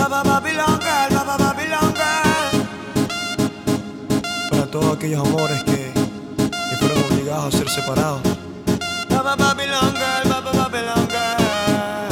Babylon Girl, Babylon Girl. Para todos aquellos amores que fueron obligados a ser separados. Babylon Girl, Babylon Girl.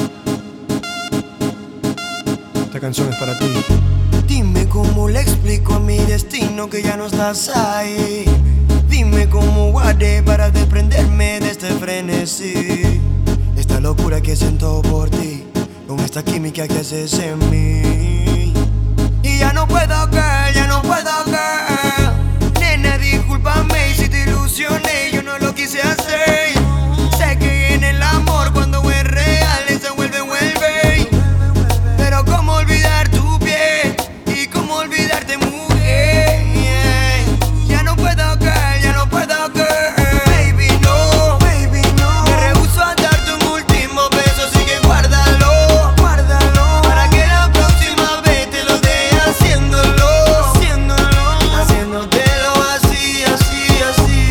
Esta canción es para ti. Dime cómo le explico a mi destino que ya no estás ahí. Dime cómo guardé para desprenderme de este frenesí. Esta locura que siento por ti, con esta química que haces en mí. Y ya no puedo, girl, ya no puedo, girl. Nena, discúlpame si te ilusioné, yo no lo quise hacer. Sé que en el amor cuando es real se vuelve. Pero cómo olvidar tu piel y cómo olvidarte, mujer. Ya no puedo, girl, ya no puedo, girl. Baby, no, baby, no. Me rehúso a darte un último beso, así que guárdalo, guárdalo. Para que la próxima vez te lo dé haciéndolo, haciéndotelo así, así, así.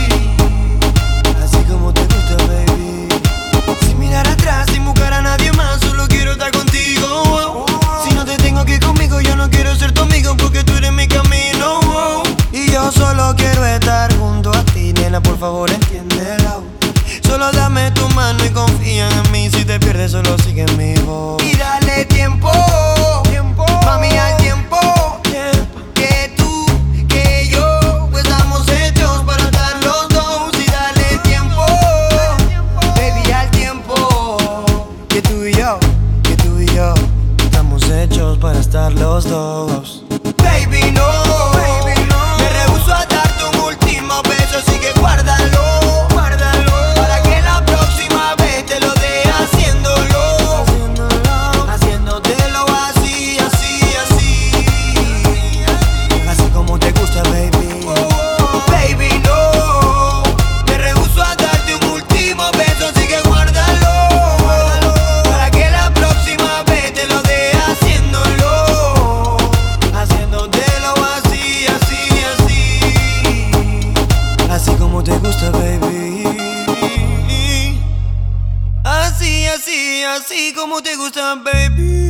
Así como te gusta, baby. Sin mirar atrás, sin buscar a nadie más, solo quiero estar contigo. Si no te tengo aquí conmigo, yo no quiero ser tu amigo, porque tú eres mi camino. Y yo solo quiero estar junto a ti, nena, por favor entiéndelo. Solo dame tu mano y confía en mí. Si te pierdes, solo sigue mi voz. Y dale tiempo, mami, al tiempo. Que tú, que yo, pues estamos hechos para estar los dos. Y dale tiempo, baby, al tiempo. Que tú y yo, estamos hechos para estar los dos. Baby, no, me rehúso a darte un último beso, así que guárdalo, para que la próxima vez te lo dé haciéndolo, haciéndotelo así, así, así. Así como te gusta, baby. Baby, no, me rehúso a darte un último beso, así que guárdalo, para que la próxima vez te lo dé haciéndolo, haciéndotelo así, así, así. Así como te gusta, baby. Así, así, así como te gusta, baby.